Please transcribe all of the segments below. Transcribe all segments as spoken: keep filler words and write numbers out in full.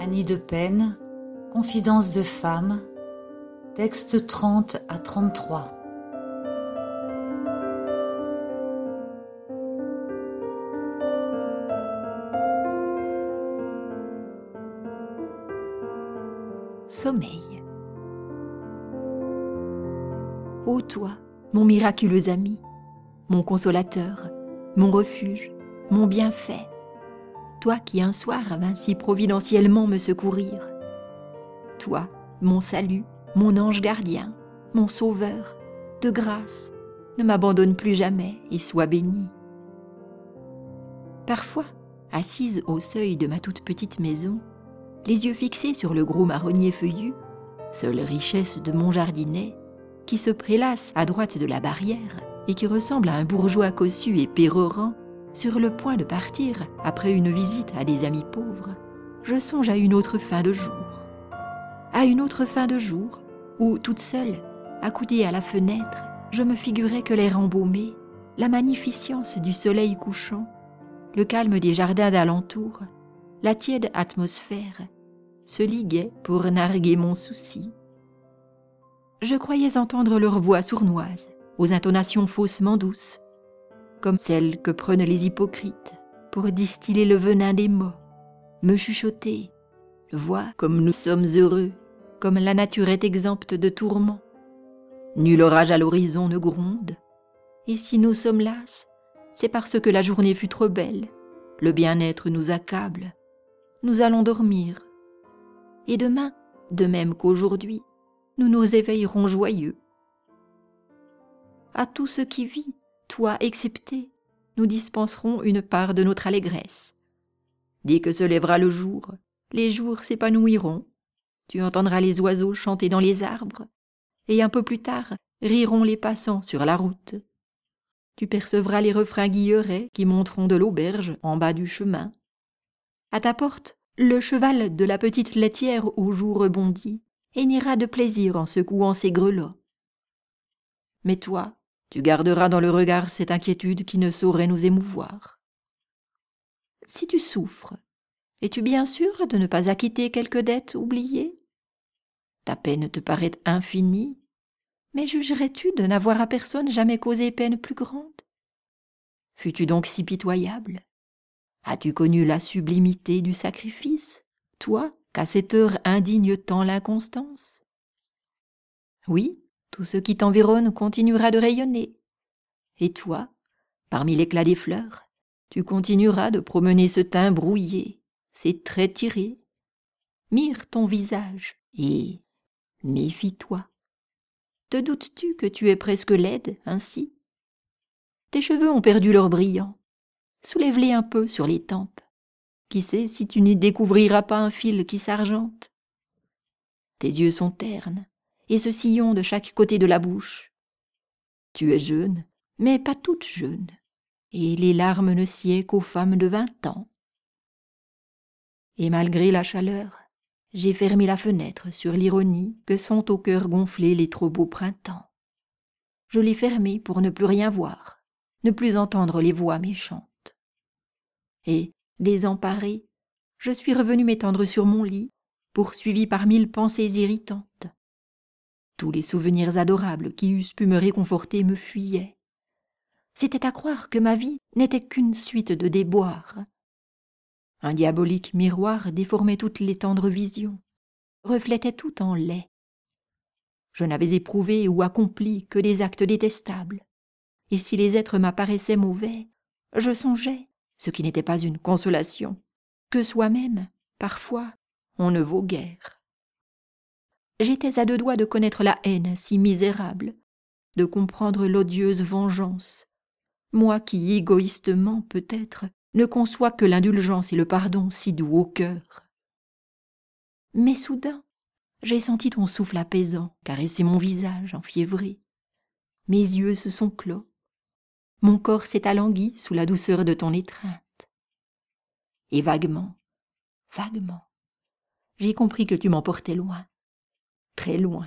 Annie de Pène, Confidence de femme, texte trente à trente-trois. Sommeil. Ô toi, mon miraculeux ami, mon consolateur, mon refuge, mon bienfait, toi qui un soir vins si providentiellement me secourir, toi, mon salut, mon ange gardien, mon sauveur, de grâce, ne m'abandonne plus jamais et sois béni. Parfois, assise au seuil de ma toute petite maison, les yeux fixés sur le gros marronnier feuillu, seule richesse de mon jardinet, qui se prélasse à droite de la barrière et qui ressemble à un bourgeois cossu et pérorant, sur le point de partir après une visite à des amis pauvres, je songe à une autre fin de jour. À une autre fin de jour, où, toute seule, accoudée à la fenêtre, je me figurais que l'air embaumé, la magnificence du soleil couchant, le calme des jardins d'alentour, la tiède atmosphère, se liguaient pour narguer mon souci. Je croyais entendre leurs voix sournoises, aux intonations faussement douces, comme celles que prennent les hypocrites pour distiller le venin des mots, me chuchoter, vois comme nous sommes heureux, comme la nature est exempte de tourments. Nul orage à l'horizon ne gronde, et si nous sommes lasses, c'est parce que la journée fut trop belle, le bien-être nous accable, nous allons dormir, et demain, de même qu'aujourd'hui, nous nous éveillerons joyeux. À tout ce qui vit, toi excepté, nous dispenserons une part de notre allégresse. Dès que se lèvera le jour, les jours s'épanouiront, tu entendras les oiseaux chanter dans les arbres, et un peu plus tard riront les passants sur la route. Tu percevras les refrains guillerets qui monteront de l'auberge en bas du chemin. À ta porte, le cheval de la petite laitière aux joues rebondies hennira de plaisir en secouant ses grelots. Mais toi, tu garderas dans le regard cette inquiétude qui ne saurait nous émouvoir. Si tu souffres, es-tu bien sûr de ne pas acquitter quelque dette oubliée? Ta peine te paraît infinie, mais jugerais-tu de n'avoir à personne jamais causé peine plus grande? Fus-tu donc si pitoyable? As-tu connu la sublimité du sacrifice, toi, qu'à cette heure indigne tant l'inconstance? Oui, tout ce qui t'environne continuera de rayonner. Et toi, parmi l'éclat des fleurs, tu continueras de promener ce teint brouillé, ces traits tirés. Mire ton visage et méfie-toi. Te doutes-tu que tu es presque laide ainsi? Tes cheveux ont perdu leur brillant. Soulève-les un peu sur les tempes. Qui sait si tu n'y découvriras pas un fil qui s'argente? Tes yeux sont ternes, et ce sillon de chaque côté de la bouche. Tu es jeune, mais pas toute jeune, et les larmes ne sied qu'aux femmes de vingt ans. Et malgré la chaleur, j'ai fermé la fenêtre sur l'ironie que sont au cœur gonflés les trop beaux printemps. Je l'ai fermée pour ne plus rien voir, ne plus entendre les voix méchantes. Et, désemparée, je suis revenue m'étendre sur mon lit, poursuivie par mille pensées irritantes. Tous les souvenirs adorables qui eussent pu me réconforter me fuyaient. C'était à croire que ma vie n'était qu'une suite de déboires. Un diabolique miroir déformait toutes les tendres visions, reflétait tout en laid. Je n'avais éprouvé ou accompli que des actes détestables, et si les êtres m'apparaissaient mauvais, je songeais, ce qui n'était pas une consolation, que soi-même, parfois, on ne vaut guère. J'étais à deux doigts de connaître la haine si misérable, de comprendre l'odieuse vengeance, moi qui, égoïstement peut-être, ne conçois que l'indulgence et le pardon si doux au cœur. Mais soudain, j'ai senti ton souffle apaisant caresser mon visage enfiévré. Mes yeux se sont clos. Mon corps s'est alangui sous la douceur de ton étreinte. Et vaguement, vaguement, j'ai compris que tu m'emportais loin, très loin.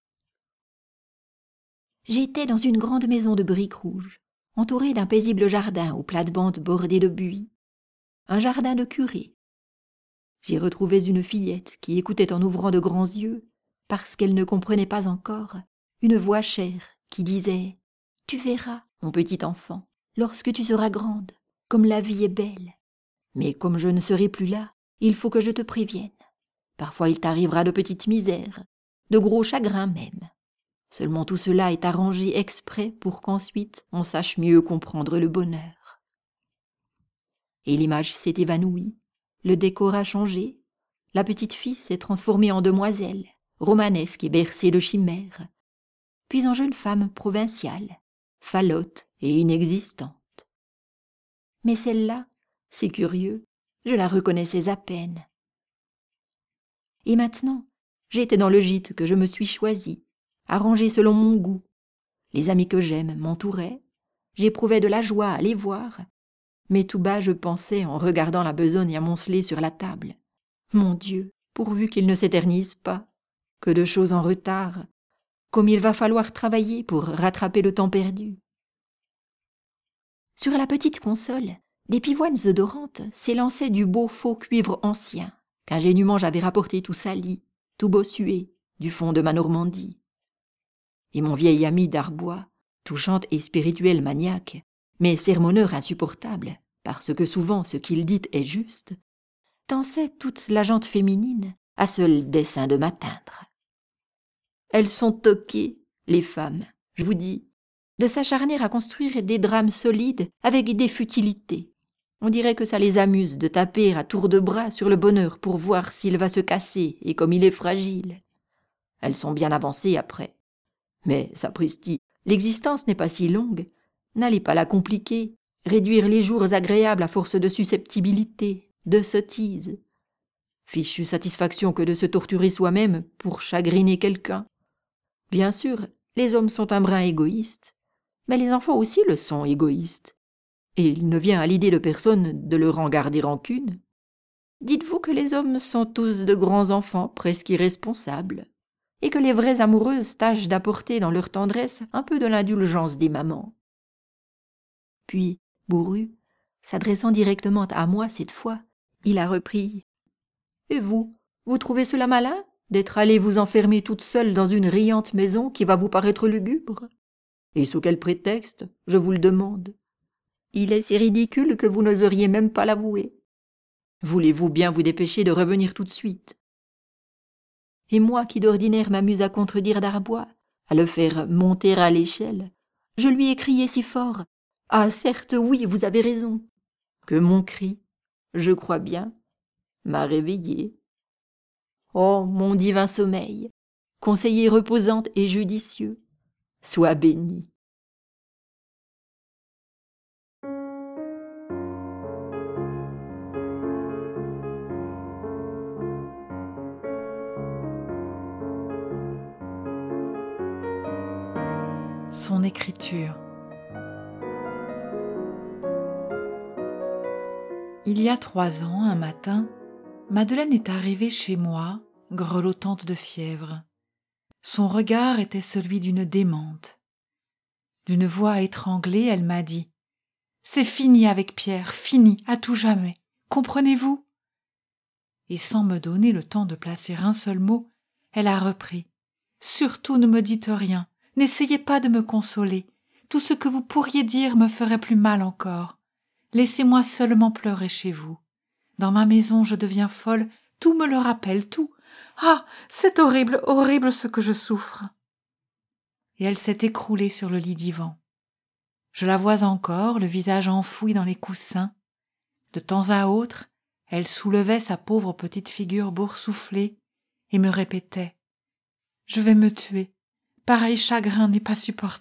J'étais dans une grande maison de briques rouges, entourée d'un paisible jardin aux plates-bandes bordées de buis, un jardin de curé. J'y retrouvais une fillette qui écoutait en ouvrant de grands yeux, parce qu'elle ne comprenait pas encore, une voix chère qui disait « Tu verras, mon petit enfant, lorsque tu seras grande, comme la vie est belle. Mais comme je ne serai plus là, il faut que je te prévienne. Parfois il t'arrivera de petites misères, de gros chagrins même. Seulement tout cela est arrangé exprès pour qu'ensuite on sache mieux comprendre le bonheur. » Et l'image s'est évanouie, le décor a changé, la petite fille s'est transformée en demoiselle, romanesque et bercée de chimères, puis en jeune femme provinciale, falote et inexistante. Mais celle-là, c'est curieux, je la reconnaissais à peine. Et maintenant, j'étais dans le gîte que je me suis choisi, arrangé selon mon goût. Les amis que j'aime m'entouraient, j'éprouvais de la joie à les voir, mais tout bas je pensais en regardant la besogne amoncelée sur la table. Mon Dieu, pourvu qu'il ne s'éternise pas, que de choses en retard, comme il va falloir travailler pour rattraper le temps perdu. Sur la petite console, des pivoines odorantes s'élançaient du beau faux cuivre ancien, qu'ingénument j'avais rapporté tout sali, tout bossué, du fond de ma Normandie. Et mon vieil ami d'Arbois, touchante et spirituel maniaque, mais sermonneur insupportable, parce que souvent ce qu'il dit est juste, tensait toute la gente féminine à seul dessein de m'atteindre. Elles sont toquées, les femmes, je vous dis, de s'acharner à construire des drames solides avec des futilités. On dirait que ça les amuse de taper à tour de bras sur le bonheur pour voir s'il va se casser et comme il est fragile. Elles sont bien avancées après. Mais, sapristi, l'existence n'est pas si longue. N'allez pas la compliquer, réduire les jours agréables à force de susceptibilité, de sottise. Fichue satisfaction que de se torturer soi-même pour chagriner quelqu'un. Bien sûr, les hommes sont un brin égoïstes, mais les enfants aussi le sont égoïstes. Et il ne vient à l'idée de personne de leur en garder rancune. Dites-vous que les hommes sont tous de grands enfants presque irresponsables, et que les vraies amoureuses tâchent d'apporter dans leur tendresse un peu de l'indulgence des mamans. Puis, bourru, s'adressant directement à moi cette fois, il a repris « Et vous, vous trouvez cela malin, d'être allée vous enfermer toute seule dans une riante maison qui va vous paraître lugubre? Et sous quel prétexte, je vous le demande? Il est si ridicule que vous n'oseriez même pas l'avouer. Voulez-vous bien vous dépêcher de revenir tout de suite? » Et moi qui d'ordinaire m'amuse à contredire d'Arbois, à le faire monter à l'échelle, je lui ai crié si fort « Ah certes, oui, vous avez raison !» que mon cri, je crois bien, m'a réveillée. Oh, mon divin sommeil, conseiller reposant et judicieux, sois béni. Son écriture. Il y a trois ans, un matin, Madeleine est arrivée chez moi, grelottante de fièvre. Son regard était celui d'une démente. D'une voix étranglée, elle m'a dit « C'est fini avec Pierre, fini, à tout jamais. Comprenez-vous » Et sans me donner le temps de placer un seul mot, elle a repris « Surtout ne me dites rien, n'essayez pas de me consoler. Tout ce que vous pourriez dire me ferait plus mal encore. Laissez-moi seulement pleurer chez vous. Dans ma maison, je deviens folle, tout me le rappelle, tout. Ah, c'est horrible, horrible ce que je souffre. » Et elle s'est écroulée sur le lit divan. Je la vois encore, le visage enfoui dans les coussins. De temps à autre, elle soulevait sa pauvre petite figure boursouflée et me répétait « Je vais me tuer. Pareil chagrin n'est pas supportable. »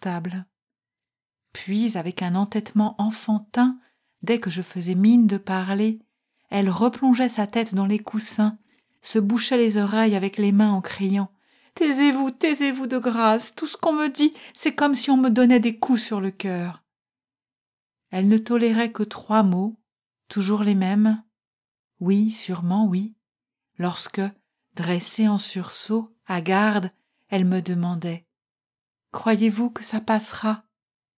Puis, avec un entêtement enfantin, dès que je faisais mine de parler, elle replongeait sa tête dans les coussins, se bouchait les oreilles avec les mains en criant « Taisez-vous, taisez-vous de grâce, tout ce qu'on me dit, c'est comme si on me donnait des coups sur le cœur. » Elle ne tolérait que trois mots, toujours les mêmes. Oui, sûrement oui, lorsque, dressée en sursaut, à garde, elle me demandait « Croyez-vous que ça passera ?»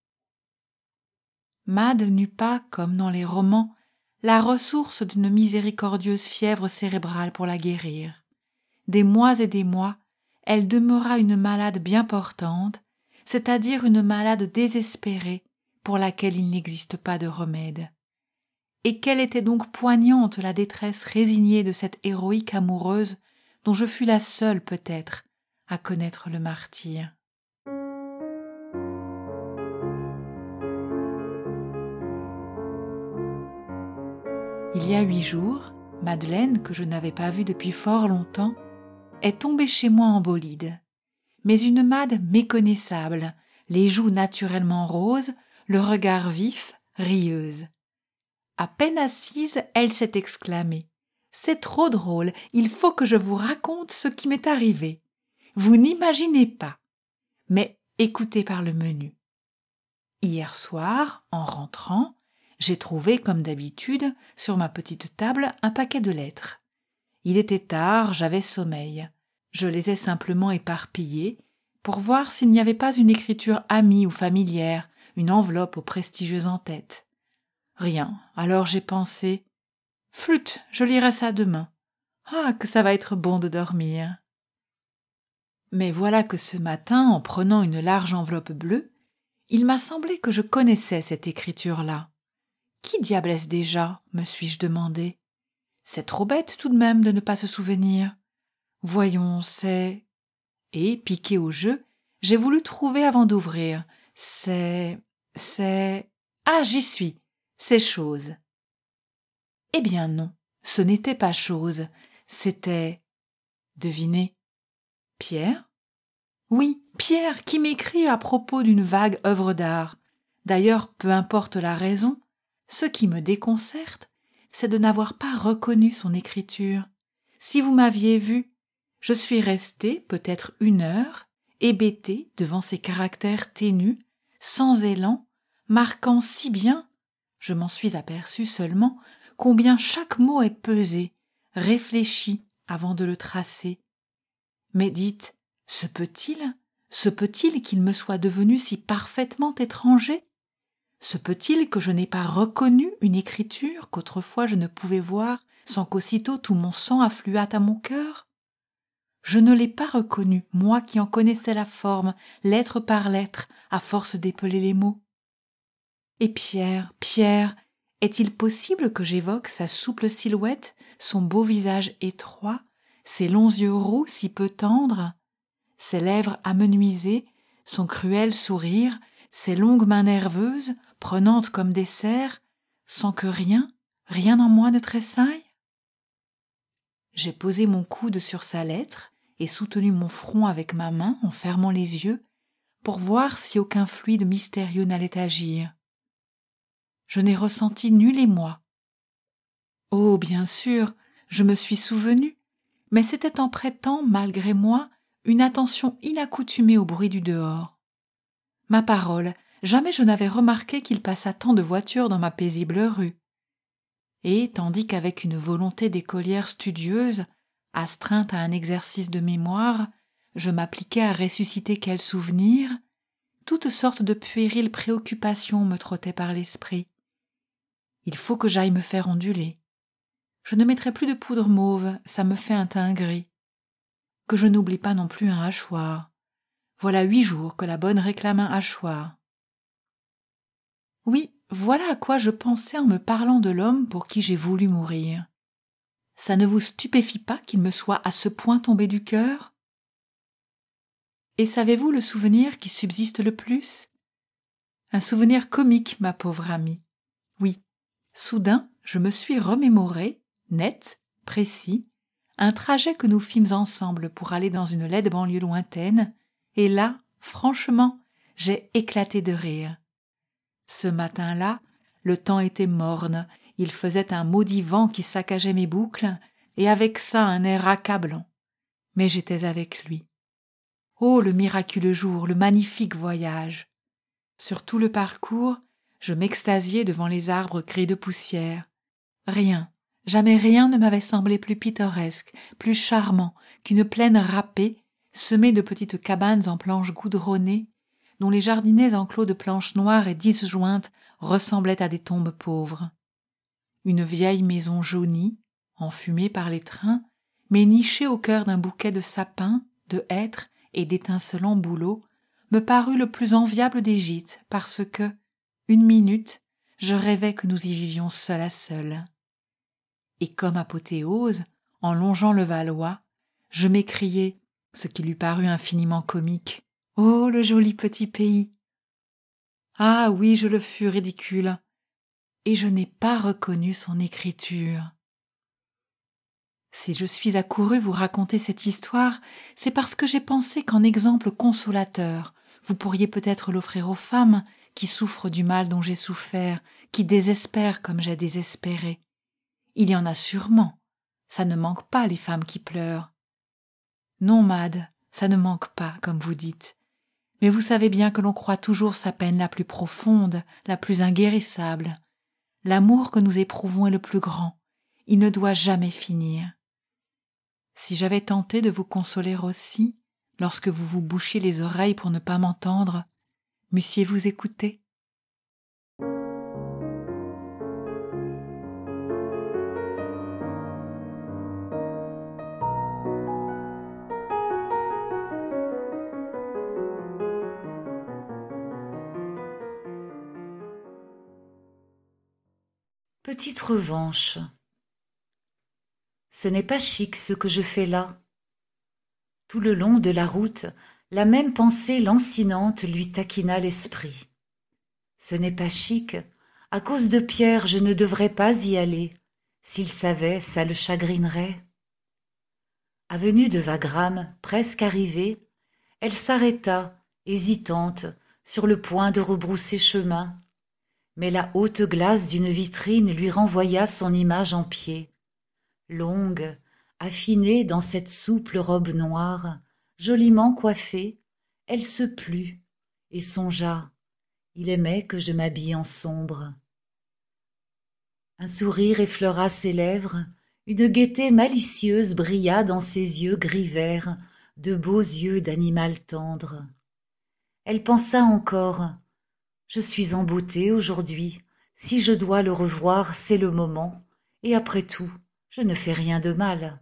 Mad n'eut pas, comme dans les romans, la ressource d'une miséricordieuse fièvre cérébrale pour la guérir. Des mois et des mois, elle demeura une malade bien portante, c'est-à-dire une malade désespérée pour laquelle il n'existe pas de remède. Et quelle était donc poignante la détresse résignée de cette héroïque amoureuse dont je fus la seule peut-être à connaître le martyre. Il y a huit jours, Madeleine, que je n'avais pas vue depuis fort longtemps, est tombée chez moi en bolide. Mais une Made méconnaissable, les joues naturellement roses, le regard vif, rieuse. À peine assise, elle s'est exclamée « C'est trop drôle, il faut que je vous raconte ce qui m'est arrivé. Vous n'imaginez pas. Mais écoutez par le menu. Hier soir, en rentrant, j'ai trouvé, comme d'habitude, sur ma petite table un paquet de lettres. Il était tard, j'avais sommeil. Je les ai simplement éparpillées pour voir s'il n'y avait pas une écriture amie ou familière, une enveloppe au prestigieux en tête. Rien, alors j'ai pensé « Flûte, je lirai ça demain. Ah, que ça va être bon de dormir !» Mais voilà que ce matin, en prenant une large enveloppe bleue, il m'a semblé que je connaissais cette écriture-là. Qui diable est-ce déjà, me suis-je demandé. C'est trop bête tout de même de ne pas se souvenir. Voyons, c'est... Et, piqué au jeu, j'ai voulu trouver avant d'ouvrir. C'est... c'est... Ah, j'y suis. C'est chose. Eh bien non, ce n'était pas chose. C'était... Devinez. Pierre ? Oui, Pierre qui m'écrit à propos d'une vague œuvre d'art. D'ailleurs, peu importe la raison, ce qui me déconcerte, c'est de n'avoir pas reconnu son écriture. Si vous m'aviez vu, je suis restée peut-être une heure, hébétée devant ces caractères ténus, sans élan, marquant si bien, je m'en suis aperçue seulement, combien chaque mot est pesé, réfléchi avant de le tracer. Mais dites, se peut-il, se peut-il qu'il me soit devenu si parfaitement étranger ? Se peut-il que je n'ai pas reconnu une écriture qu'autrefois je ne pouvais voir sans qu'aussitôt tout mon sang affluât à mon cœur ? Je ne l'ai pas reconnue, moi qui en connaissais la forme, lettre par lettre, à force d'épeler les mots. Et Pierre, Pierre, est-il possible que j'évoque sa souple silhouette, son beau visage étroit, ses longs yeux roux si peu tendres, ses lèvres amenuisées, son cruel sourire, ses longues mains nerveuses, prenantes comme des cerfs, sans que rien, rien en moi ne tressaille ? J'ai posé mon coude sur sa lettre et soutenu mon front avec ma main en fermant les yeux pour voir si aucun fluide mystérieux n'allait agir. Je n'ai ressenti nul émoi. Oh, bien sûr, je me suis souvenu, mais c'était en prêtant, malgré moi, une attention inaccoutumée au bruit du dehors. Ma parole, jamais je n'avais remarqué qu'il passât tant de voitures dans ma paisible rue. Et, tandis qu'avec une volonté d'écolière studieuse, astreinte à un exercice de mémoire, je m'appliquais à ressusciter quel souvenir, toutes sortes de puériles préoccupations me trottaient par l'esprit. Il faut que j'aille me faire onduler. Je ne mettrai plus de poudre mauve, ça me fait un teint gris. Que je n'oublie pas non plus un hachoir. Voilà huit jours que la bonne réclame un hachoir. Oui, voilà à quoi je pensais en me parlant de l'homme pour qui j'ai voulu mourir. Ça ne vous stupéfie pas qu'il me soit à ce point tombé du cœur ? Et savez-vous le souvenir qui subsiste le plus ? Un souvenir comique, ma pauvre amie. Oui, soudain, je me suis remémoré, net, précis, un trajet que nous fîmes ensemble pour aller dans une laide banlieue lointaine, et là, franchement, j'ai éclaté de rire. Ce matin-là, le temps était morne, il faisait un maudit vent qui saccageait mes boucles, et avec ça un air accablant. Mais j'étais avec lui. Oh, le miraculeux jour, le magnifique voyage! Sur tout le parcours, je m'extasiais devant les arbres gris de poussière. Rien, jamais rien ne m'avait semblé plus pittoresque, plus charmant qu'une plaine râpée, semée de petites cabanes en planches goudronnées, dont les jardinets enclos de planches noires et disjointes ressemblaient à des tombes pauvres. une vieille maison jaunie, enfumée par les trains, mais nichée au cœur d'un bouquet de sapins, de hêtres et d'étincelants bouleaux, me parut le plus enviable des gîtes parce que, une minute, je rêvais que nous y vivions seul à seul. Et comme apothéose, en longeant le Valois, je m'écriai, ce qui lui parut infiniment comique, « Oh, le joli petit pays !» Ah oui, je le fus ridicule, et je n'ai pas reconnu son écriture. Si je suis accouru vous raconter cette histoire, c'est parce que j'ai pensé qu'en exemple consolateur, vous pourriez peut-être l'offrir aux femmes qui souffrent du mal dont j'ai souffert, qui désespèrent comme j'ai désespéré. Il y en a sûrement, ça ne manque pas les femmes qui pleurent. Non, Mad, ça ne manque pas, comme vous dites. Mais vous savez bien que l'on croit toujours sa peine la plus profonde, la plus inguérissable. L'amour que nous éprouvons est le plus grand, il ne doit jamais finir. Si j'avais tenté de vous consoler aussi, lorsque vous vous bouchiez les oreilles pour ne pas m'entendre, m'eussiez-vous écouté ? Petite revanche. Ce n'est pas chic ce que je fais là. Tout le long de la route, la même pensée lancinante lui taquina l'esprit. Ce n'est pas chic, à cause de Pierre je ne devrais pas y aller. S'il savait, ça le chagrinerait. Avenue de Wagram, presque arrivée, elle s'arrêta, hésitante, sur le point de rebrousser chemin. Mais la haute glace d'une vitrine lui renvoya son image en pied. Longue, affinée dans cette souple robe noire, joliment coiffée, elle se plut et songea. Il aimait que je m'habille en sombre. Un sourire effleura ses lèvres, une gaieté malicieuse brilla dans ses yeux gris-vert, de beaux yeux d'animal tendre. Elle pensa encore. Je suis en beauté aujourd'hui, si je dois le revoir, c'est le moment, et après tout, je ne fais rien de mal.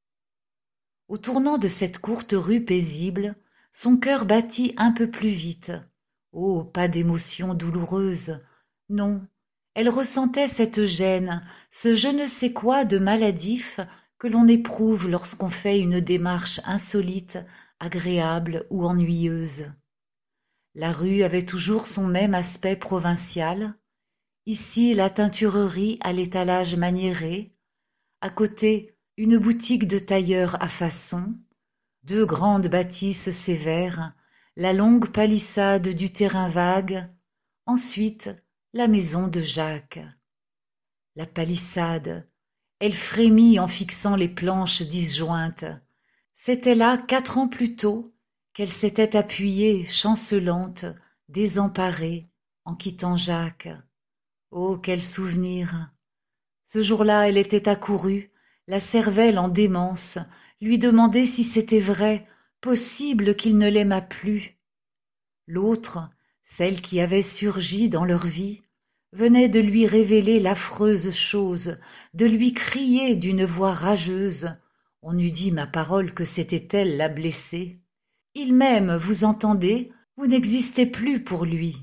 Au tournant de cette courte rue paisible, son cœur battit un peu plus vite. Oh, pas d'émotion douloureuse, non, elle ressentait cette gêne, ce je ne sais quoi de maladif que l'on éprouve lorsqu'on fait une démarche insolite, agréable ou ennuyeuse. La rue avait toujours son même aspect provincial. Ici, la teinturerie à l'étalage maniéré. À côté, une boutique de tailleur à façon. Deux grandes bâtisses sévères. La longue palissade du terrain vague. Ensuite, la maison de Jacques. La palissade. Elle frémit en fixant les planches disjointes. C'était là, quatre ans plus tôt, qu'elle s'était appuyée, chancelante, désemparée, en quittant Jacques. Oh, quel souvenir! Ce jour-là, elle était accourue, la cervelle en démence, lui demander si c'était vrai, possible qu'il ne l'aimât plus. L'autre, celle qui avait surgi dans leur vie, venait de lui révéler l'affreuse chose, de lui crier d'une voix rageuse. On eût dit ma parole que c'était elle la blessée. Il m'aime, vous entendez, vous n'existez plus pour lui.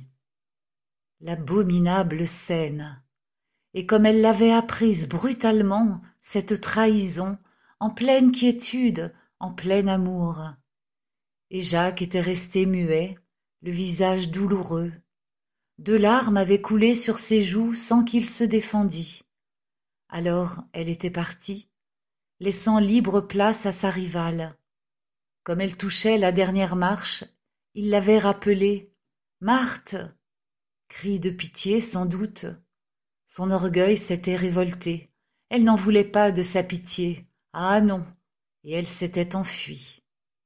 L'abominable scène. Et comme elle l'avait apprise brutalement, cette trahison, en pleine quiétude, en plein amour. Et Jacques était resté muet, le visage douloureux. Deux larmes avaient coulé sur ses joues sans qu'il se défendît. Alors elle était partie, laissant libre place à sa rivale. Comme elle touchait la dernière marche, il l'avait rappelée. « Marthe !» Cri de pitié sans doute. Son orgueil s'était révolté. Elle n'en voulait pas de sa pitié. Ah non, et elle s'était enfuie.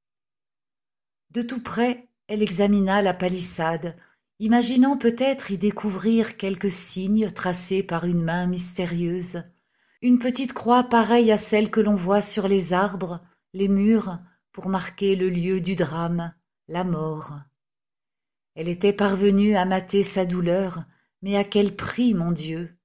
De tout près, elle examina la palissade, imaginant peut-être y découvrir quelques signes tracés par une main mystérieuse, une petite croix pareille à celle que l'on voit sur les arbres, les murs, pour marquer le lieu du drame, la mort. Elle était parvenue à mater sa douleur, mais à quel prix, mon Dieu!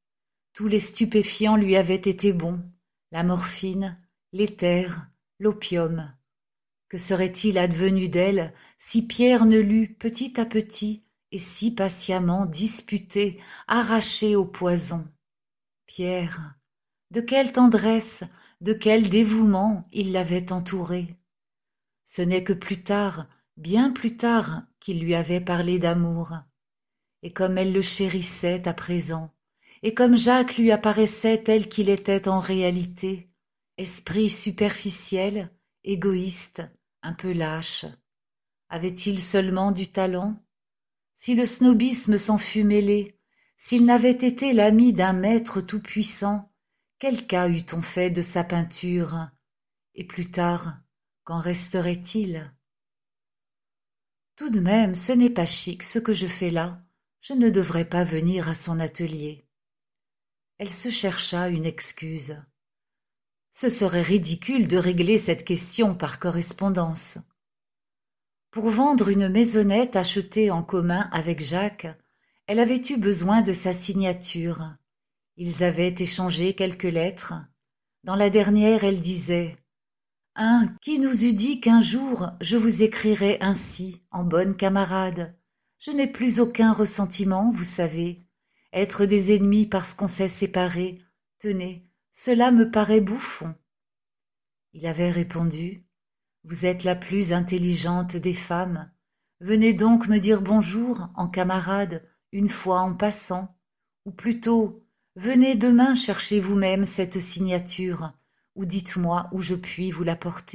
Tous les stupéfiants lui avaient été bons, la morphine, l'éther, l'opium. Que serait-il advenu d'elle si Pierre ne l'eût petit à petit et si patiemment disputé, arraché au poison? Pierre, de quelle tendresse, de quel dévouement il l'avait entourée. Ce n'est que plus tard, bien plus tard, qu'il lui avait parlé d'amour. Et comme elle le chérissait à présent, et comme Jacques lui apparaissait tel qu'il était en réalité, esprit superficiel, égoïste, un peu lâche. Avait-il seulement du talent? Si le snobisme s'en fût mêlé, s'il n'avait été l'ami d'un maître tout-puissant, quel cas eût-on fait de sa peinture? Et plus tard, qu'en resterait-il? Tout de même, ce n'est pas chic ce que je fais là, je ne devrais pas venir à son atelier. Elle se chercha une excuse. Ce serait ridicule de régler cette question par correspondance. Pour vendre une maisonnette achetée en commun avec Jacques, elle avait eu besoin de sa signature. Ils avaient échangé quelques lettres. Dans la dernière, elle disait « Hein, qui nous eût dit qu'un jour je vous écrirais ainsi, en bonne camarade? Je n'ai plus aucun ressentiment, vous savez. Être des ennemis parce qu'on s'est séparés, tenez, cela me paraît bouffon. » Il avait répondu « Vous êtes la plus intelligente des femmes. Venez donc me dire bonjour, en camarade, une fois en passant. Ou plutôt, venez demain chercher vous-même cette signature, ou dites-moi où je puis vous l'apporter. »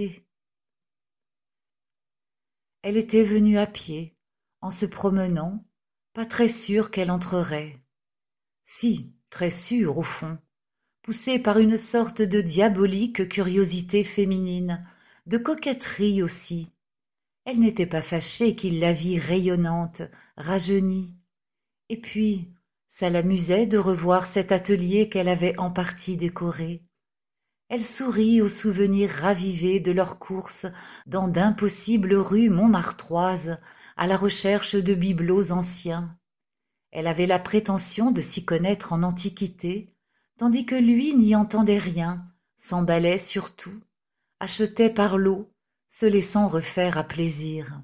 Elle était venue à pied, en se promenant, pas très sûre qu'elle entrerait. Si, très sûre au fond, poussée par une sorte de diabolique curiosité féminine, de coquetterie aussi. Elle n'était pas fâchée qu'il la vît rayonnante, rajeunie. Et puis, ça l'amusait de revoir cet atelier qu'elle avait en partie décoré. Elle sourit aux souvenirs ravivés de leurs courses dans d'impossibles rues montmartroises à la recherche de bibelots anciens. Elle avait la prétention de s'y connaître en antiquité, tandis que lui n'y entendait rien, s'emballait surtout, achetait par lot, se laissant refaire à plaisir.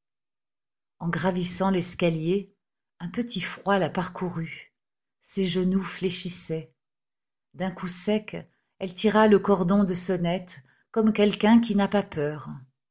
En gravissant l'escalier, un petit froid la parcourut. Ses genoux fléchissaient. D'un coup sec, elle tira le cordon de sonnette, comme quelqu'un qui n'a pas peur.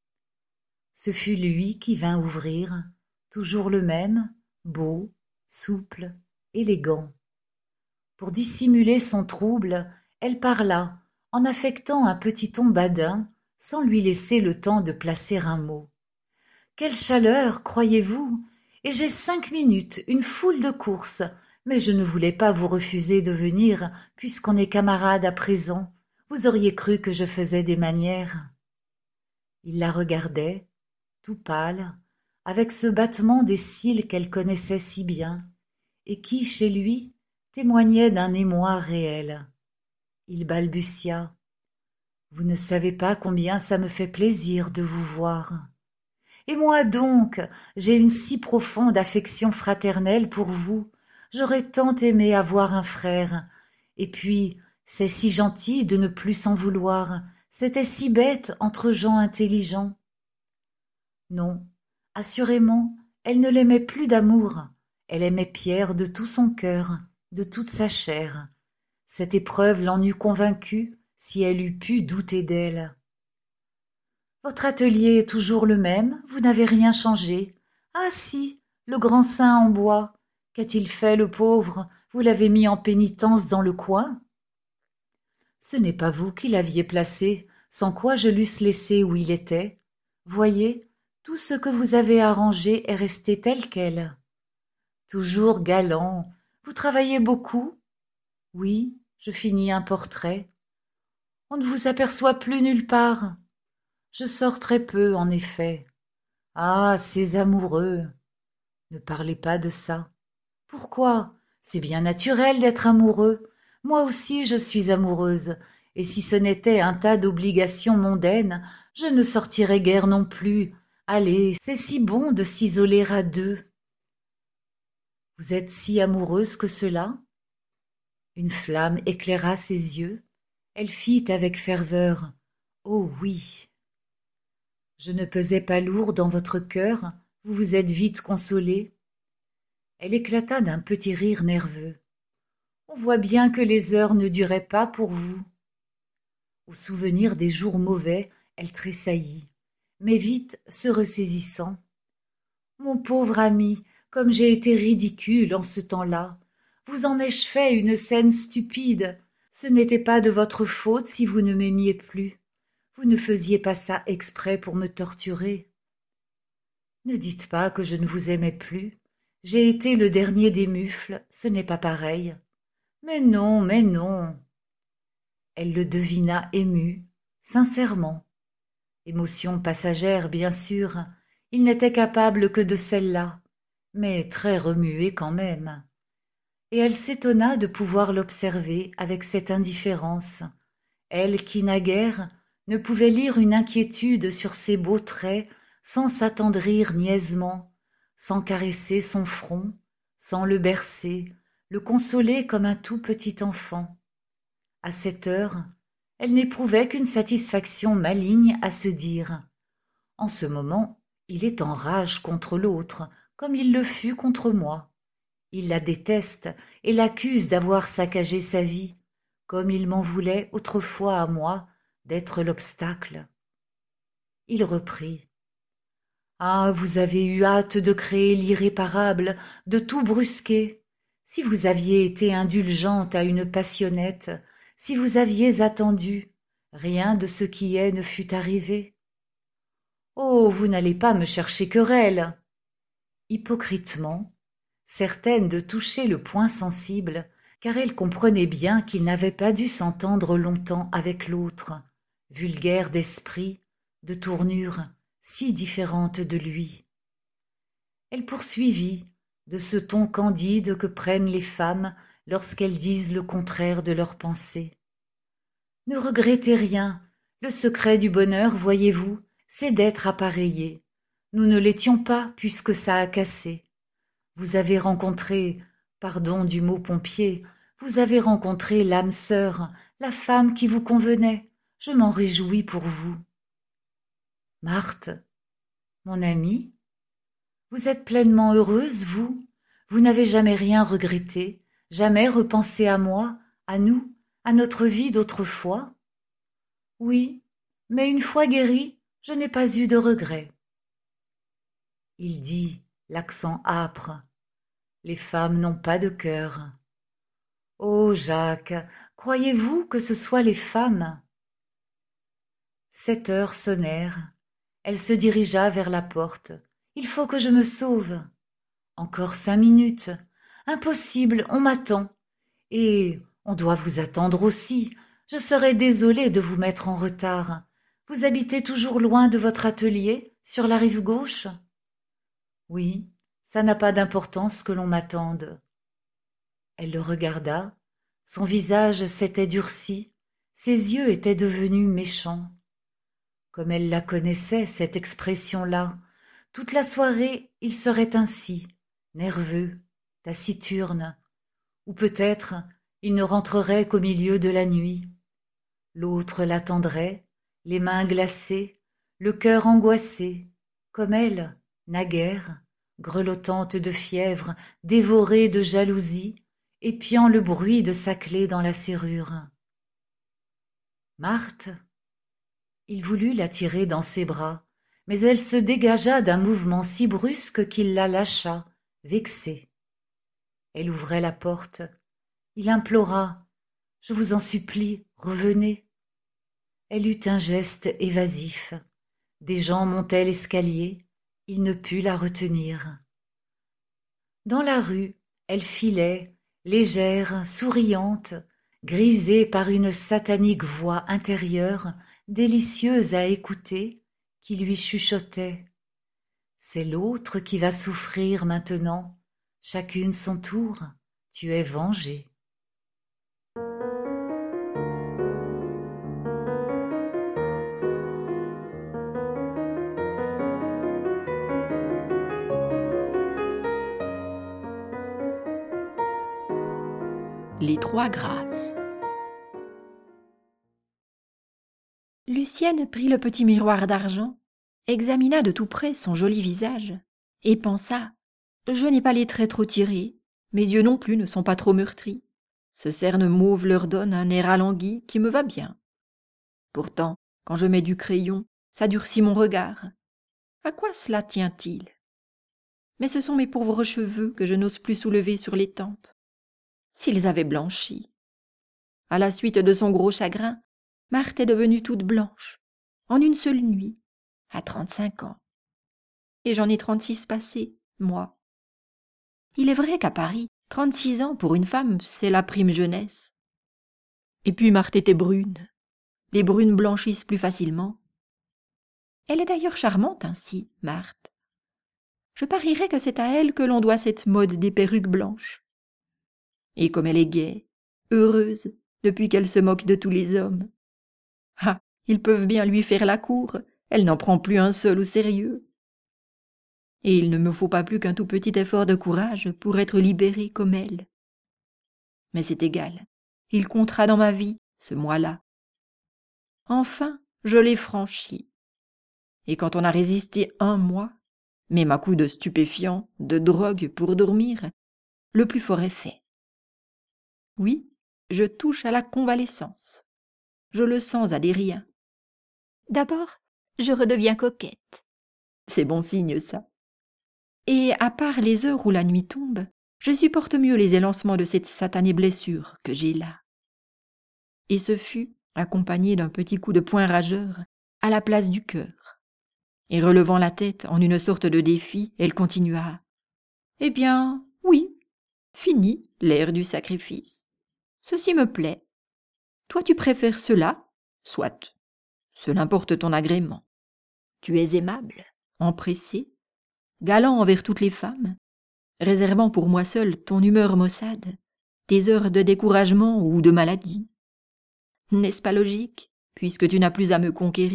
Ce fut lui qui vint ouvrir, toujours le même, beau, souple, élégant. Pour dissimuler son trouble, elle parla, en affectant un petit ton badin, sans lui laisser le temps de placer un mot. « Quelle chaleur, croyez-vous? Et j'ai cinq minutes, une foule de courses, mais je ne voulais pas vous refuser de venir, puisqu'on est camarades à présent. Vous auriez cru que je faisais des manières. » Il la regardait, tout pâle, avec ce battement des cils qu'elle connaissait si bien, et qui, chez lui, témoignait d'un émoi réel. Il balbutia. « Vous ne savez pas combien ça me fait plaisir de vous voir. Et moi donc, j'ai une si profonde affection fraternelle pour vous. J'aurais tant aimé avoir un frère. Et puis, c'est si gentil de ne plus s'en vouloir. C'était si bête entre gens intelligents. » Non, assurément, elle ne l'aimait plus d'amour. Elle aimait Pierre de tout son cœur, de toute sa chair. Cette épreuve l'en eût convaincue si elle eût pu douter d'elle. « Votre atelier est toujours le même, vous n'avez rien changé. Ah si, le grand saint en bois. Qu'a-t-il fait, le pauvre? Vous l'avez mis en pénitence dans le coin? » « Ce n'est pas vous qui l'aviez placé, sans quoi je l'eusse laissé où il était. Voyez, tout ce que vous avez arrangé est resté tel quel. Toujours galant. Vous travaillez beaucoup? Oui, je finis un portrait. On ne vous aperçoit plus nulle part. Je sors très peu, en effet. Ah, ces amoureux! Ne parlez pas de ça. Pourquoi? C'est bien naturel d'être amoureux. Moi aussi je suis amoureuse, et si ce n'était un tas d'obligations mondaines, je ne sortirais guère non plus. Allez, c'est si bon de s'isoler à deux. Vous êtes si amoureuse que cela? Une flamme éclaira ses yeux. Elle fit avec ferveur: « Oh oui !» Je ne pesais pas lourd dans votre cœur, vous vous êtes vite consolé. Elle éclata d'un petit rire nerveux. On voit bien que les heures ne duraient pas pour vous. Au souvenir des jours mauvais, elle tressaillit, mais vite se ressaisissant. Mon pauvre ami, comme j'ai été ridicule en ce temps-là. Vous en ai-je fait une scène stupide? Ce n'était pas de votre faute si vous ne m'aimiez plus. Vous ne faisiez pas ça exprès pour me torturer. Ne dites pas que je ne vous aimais plus. J'ai été le dernier des mufles, ce n'est pas pareil. Mais non, mais non. Elle le devina ému, sincèrement. Émotion passagère, bien sûr, il n'était capable que de celle-là, mais très remué quand même. Et elle s'étonna de pouvoir l'observer avec cette indifférence, elle qui naguère ne pouvait lire une inquiétude sur ses beaux traits sans s'attendrir niaisement, sans caresser son front, sans le bercer, le consoler comme un tout petit enfant. À cette heure, elle n'éprouvait qu'une satisfaction maligne à se dire « En ce moment, il est en rage contre l'autre, comme il le fut contre moi. Il la déteste et l'accuse d'avoir saccagé sa vie, comme il m'en voulait autrefois à moi d'être l'obstacle. » Il reprit. « Ah, vous avez eu hâte de créer l'irréparable, de tout brusquer. Si vous aviez été indulgente à une passionnette, si vous aviez attendu, rien de ce qui est ne fût arrivé. Oh, vous n'allez pas me chercher querelle. » Hypocritement, certaine de toucher le point sensible, car elle comprenait bien qu'il n'avait pas dû s'entendre longtemps avec l'autre, vulgaire d'esprit, de tournure, si différente de lui. Elle poursuivit, de ce ton candide que prennent les femmes lorsqu'elles disent le contraire de leurs pensées. « Ne regrettez rien, le secret du bonheur, voyez-vous, c'est d'être appareillé. Nous ne l'étions pas puisque ça a cassé. Vous avez rencontré, pardon du mot pompier, vous avez rencontré l'âme sœur, la femme qui vous convenait. Je m'en réjouis pour vous. » Marthe, mon amie, vous êtes pleinement heureuse, vous? Vous n'avez jamais rien regretté, jamais repensé à moi, à nous, à notre vie d'autrefois? Oui, mais une fois guérie, je n'ai pas eu de regrets. Il dit, l'accent âpre, « Les femmes n'ont pas de cœur. » Oh, Jacques, croyez-vous que ce soit les femmes? Sept heures sonnèrent. Elle se dirigea vers la porte. « Il faut que je me sauve. » Encore cinq minutes. Impossible, on m'attend. Et on doit vous attendre aussi. Je serais désolée de vous mettre en retard. Vous habitez toujours loin de votre atelier, sur la rive gauche? Oui, ça n'a pas d'importance que l'on m'attende. Elle le regarda. Son visage s'était durci. Ses yeux étaient devenus méchants. Comme elle la connaissait, cette expression-là, toute la soirée, il serait ainsi, nerveux, taciturne, ou peut-être il ne rentrerait qu'au milieu de la nuit. L'autre l'attendrait, les mains glacées, le cœur angoissé, comme elle, naguère, grelottante de fièvre, dévorée de jalousie, épiant le bruit de sa clé dans la serrure. Marthe, il voulut la tirer dans ses bras, mais elle se dégagea d'un mouvement si brusque qu'il la lâcha, vexée. Elle ouvrait la porte. Il implora. « Je vous en supplie, revenez. » Elle eut un geste évasif. Des gens montaient l'escalier. Il ne put la retenir. Dans la rue, elle filait, légère, souriante, grisée par une satanique voix intérieure, délicieuse à écouter, qui lui chuchotait. « C'est l'autre qui va souffrir maintenant. Chacune son tour. Tu es vengée. » Les trois grâces. Lucienne prit le petit miroir d'argent, examina de tout près son joli visage, et pensa « Je n'ai pas les traits trop tirés, mes yeux non plus ne sont pas trop meurtris. Ce cerne mauve leur donne un air alangui qui me va bien. Pourtant, quand je mets du crayon, ça durcit mon regard. À quoi cela tient-il ? Mais ce sont mes pauvres cheveux que je n'ose plus soulever sur les tempes. S'ils avaient blanchi. » À la suite de son gros chagrin, Marthe est devenue toute blanche, en une seule nuit, à trente-cinq ans. Et j'en ai trente-six passés, moi. Il est vrai qu'à Paris, trente-six ans pour une femme, c'est la prime jeunesse. Et puis Marthe était brune. Les brunes blanchissent plus facilement. Elle est d'ailleurs charmante ainsi, Marthe. Je parierais que c'est à elle que l'on doit cette mode des perruques blanches. Et comme elle est gaie, heureuse, depuis qu'elle se moque de tous les hommes. Ah, ils peuvent bien lui faire la cour, elle n'en prend plus un seul au sérieux. Et il ne me faut pas plus qu'un tout petit effort de courage pour être libérée comme elle. Mais c'est égal, il comptera dans ma vie, ce mois-là. Enfin, je l'ai franchi. Et quand on a résisté un mois, même à coups de stupéfiants, de drogue pour dormir, le plus fort est fait. Oui, je touche à la convalescence. Je le sens à des riens. D'abord, je redeviens coquette. C'est bon signe, ça. Et à part les heures où la nuit tombe, je supporte mieux les élancements de cette satanée blessure que j'ai là. Et ce fut accompagné d'un petit coup de poing rageur à la place du cœur. Et relevant la tête en une sorte de défi, elle continua. « Eh bien, oui, fini l'ère du sacrifice. Ceci me plaît. Toi tu préfères cela ? Soit. Cela importe ton agrément. Tu es aimable, empressé, galant envers toutes les femmes, réservant pour moi seul ton humeur maussade, tes heures de découragement ou de maladie. N'est-ce pas logique, puisque tu n'as plus à me conquérir ?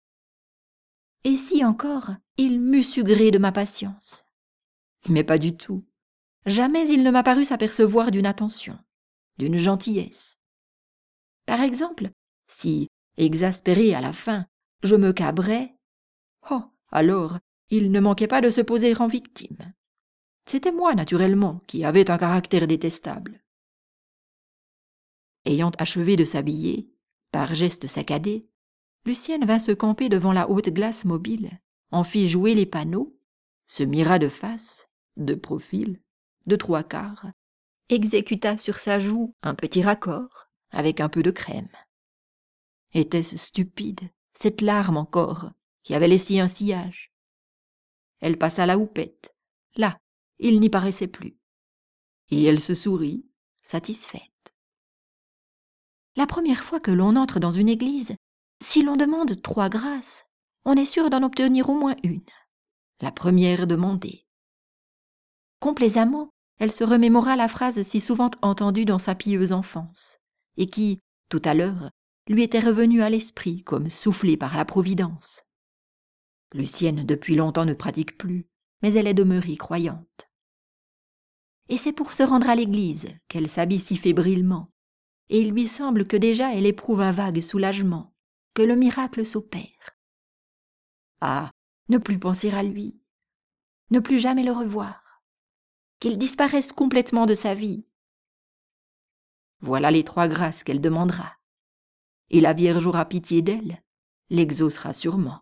Et si encore il m'eût su gré de ma patience ? Mais pas du tout. Jamais il ne m'a paru s'apercevoir d'une attention, d'une gentillesse. Par exemple, si, exaspéré à la fin, je me cabrais, oh, alors, il ne manquait pas de se poser en victime. C'était moi, naturellement, qui avais un caractère détestable. Ayant achevé de s'habiller, par geste saccadé, Lucienne vint se camper devant la haute glace mobile, en fit jouer les panneaux, se mira de face, de profil, de trois quarts, exécuta sur sa joue un petit raccord, avec un peu de crème. Était-ce stupide, cette larme encore, qui avait laissé un sillage ? Elle passa la houppette. Là, il n'y paraissait plus. Et elle se sourit, satisfaite. La première fois que l'on entre dans une église, si l'on demande trois grâces, on est sûr d'en obtenir au moins une. La première demandée. Complaisamment, elle se remémora la phrase si souvent entendue dans sa pieuse enfance, et qui, tout à l'heure, lui était revenue à l'esprit comme soufflée par la Providence. Lucienne depuis longtemps ne pratique plus, mais elle est demeurée croyante. Et c'est pour se rendre à l'église qu'elle s'habille si fébrilement, et il lui semble que déjà elle éprouve un vague soulagement, que le miracle s'opère. Ah, ne plus penser à lui, ne plus jamais le revoir, qu'il disparaisse complètement de sa vie. Voilà les trois grâces qu'elle demandera, et la Vierge aura pitié d'elle, l'exaucera sûrement.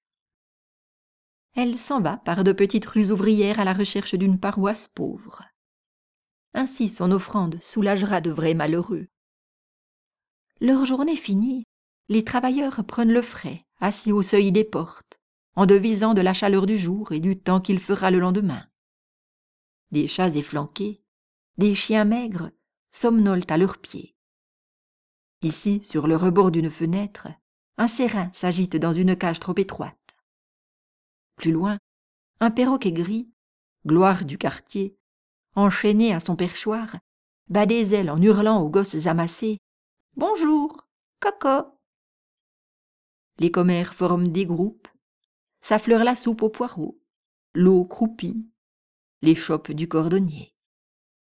Elle s'en va par de petites rues ouvrières à la recherche d'une paroisse pauvre. Ainsi son offrande soulagera de vrais malheureux. Leur journée finie, les travailleurs prennent le frais, assis au seuil des portes, en devisant de la chaleur du jour et du temps qu'il fera le lendemain. Des chats efflanqués, des chiens maigres, somnolent à leurs pieds. Ici, sur le rebord d'une fenêtre, un serin s'agite dans une cage trop étroite. Plus loin, un perroquet gris, gloire du quartier, enchaîné à son perchoir, bat des ailes en hurlant aux gosses amassés « Bonjour, coco !» Les commères forment des groupes, s'affleurent la soupe aux poireaux, l'eau croupie, les chopes du cordonnier.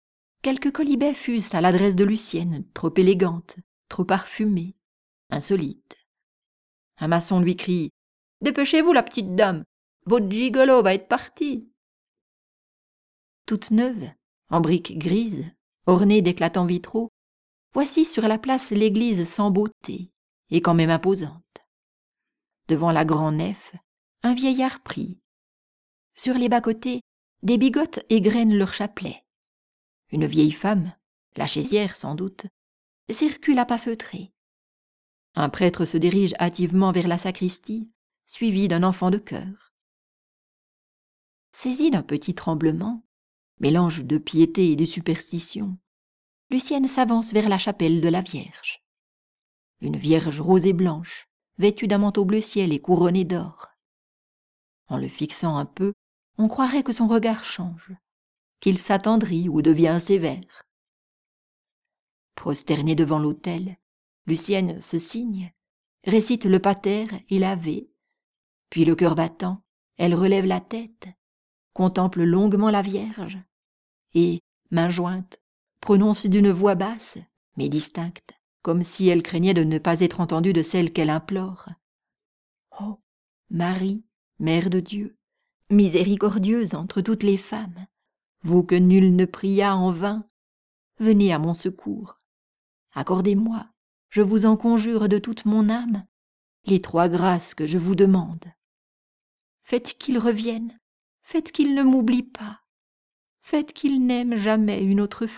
Quelques colibets fusent à l'adresse de Lucienne, trop élégante, trop parfumée, insolite. Un maçon lui crie « Dépêchez-vous, la petite dame, votre gigolo va être parti !» Toute neuve, en briques grises, ornée d'éclatants vitraux, voici sur la place l'église sans beauté et quand même imposante. Devant la grande nef, un vieillard prie. Sur les bas-côtés, des bigotes égrènent leur chapelet. Une vieille femme, la chaisière sans doute, circule à pas feutrés. Un prêtre se dirige hâtivement vers la sacristie, suivi d'un enfant de chœur. Saisie d'un petit tremblement, mélange de piété et de superstition, Lucienne s'avance vers la chapelle de la Vierge. Une Vierge rose et blanche, vêtue d'un manteau bleu ciel et couronnée d'or. En le fixant un peu, on croirait que son regard change, qu'il s'attendrit ou devient sévère. Prosternée devant l'autel, Lucienne se signe, récite le pater et l'ave, puis le cœur battant, elle relève la tête, contemple longuement la Vierge, et, main jointe, prononce d'une voix basse, mais distincte, comme si elle craignait de ne pas être entendue de celle qu'elle implore. « Oh, Marie, Mère de Dieu, miséricordieuse entre toutes les femmes, vous que nul ne pria en vain, venez à mon secours. Accordez-moi, je vous en conjure de toute mon âme, les trois grâces que je vous demande. Faites qu'il revienne, faites qu'il ne m'oublie pas, faites qu'il n'aime jamais une autre femme. »